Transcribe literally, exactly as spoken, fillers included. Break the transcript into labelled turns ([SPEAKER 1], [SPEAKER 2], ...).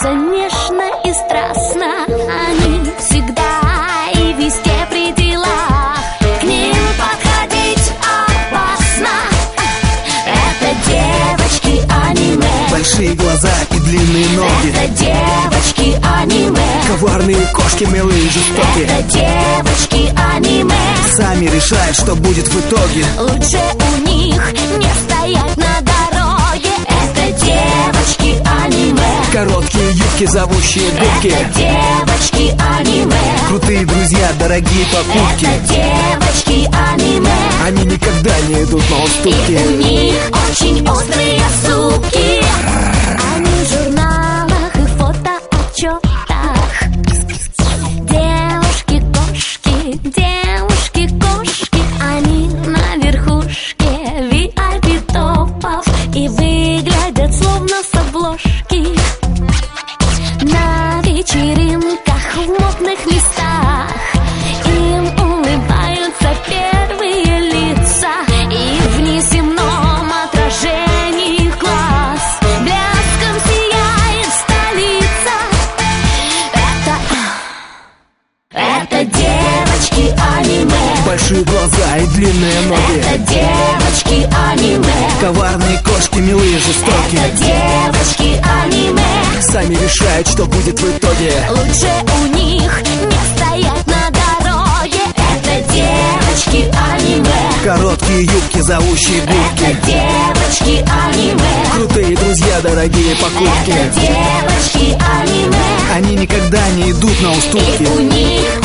[SPEAKER 1] Целуются нежно и страстно, они всегда и везде при делах. К ним подходить опасно, это девочки аниме.
[SPEAKER 2] Большие глаза и длинные ноги,
[SPEAKER 1] это девочки аниме.
[SPEAKER 2] Коварные кошки, милые, жестокие,
[SPEAKER 1] это девочки аниме.
[SPEAKER 2] Сами решают, что будет в итоге.
[SPEAKER 1] Лучше у них не стоять на дороге. Это девочки аниме.
[SPEAKER 2] Короткие юбки, зовущие губки,
[SPEAKER 1] это девочки аниме.
[SPEAKER 2] Крутые друзья, дорогие покупки,
[SPEAKER 1] это девочки аниме.
[SPEAKER 2] Они никогда не идут на уступки.
[SPEAKER 1] И у них очень острые зубки. Они в журналах и фотоотчетах. Девушки-кошки, девушки-кошки, они на верхушке ви ай пи-топов и выглядят словно с обложки. На вечеринках в модных местах им улыбаются первые лица. И в неземном отражении глаз блеском сияет столица. Это... это девочки аниме.
[SPEAKER 2] Большие глаза и длинные ноги,
[SPEAKER 1] это девочки аниме.
[SPEAKER 2] Коварные кошки, милые, жестокие,
[SPEAKER 1] это девочки аниме.
[SPEAKER 2] Сами решают, что будет в итоге.
[SPEAKER 1] Лучше у них не стоять на дороге. Это девочки аниме.
[SPEAKER 2] Короткие юбки, зовущие губки,
[SPEAKER 1] это девочки аниме.
[SPEAKER 2] Крутые друзья, дорогие покупки,
[SPEAKER 1] это девочки аниме.
[SPEAKER 2] Они никогда не идут на уступки.
[SPEAKER 1] И у них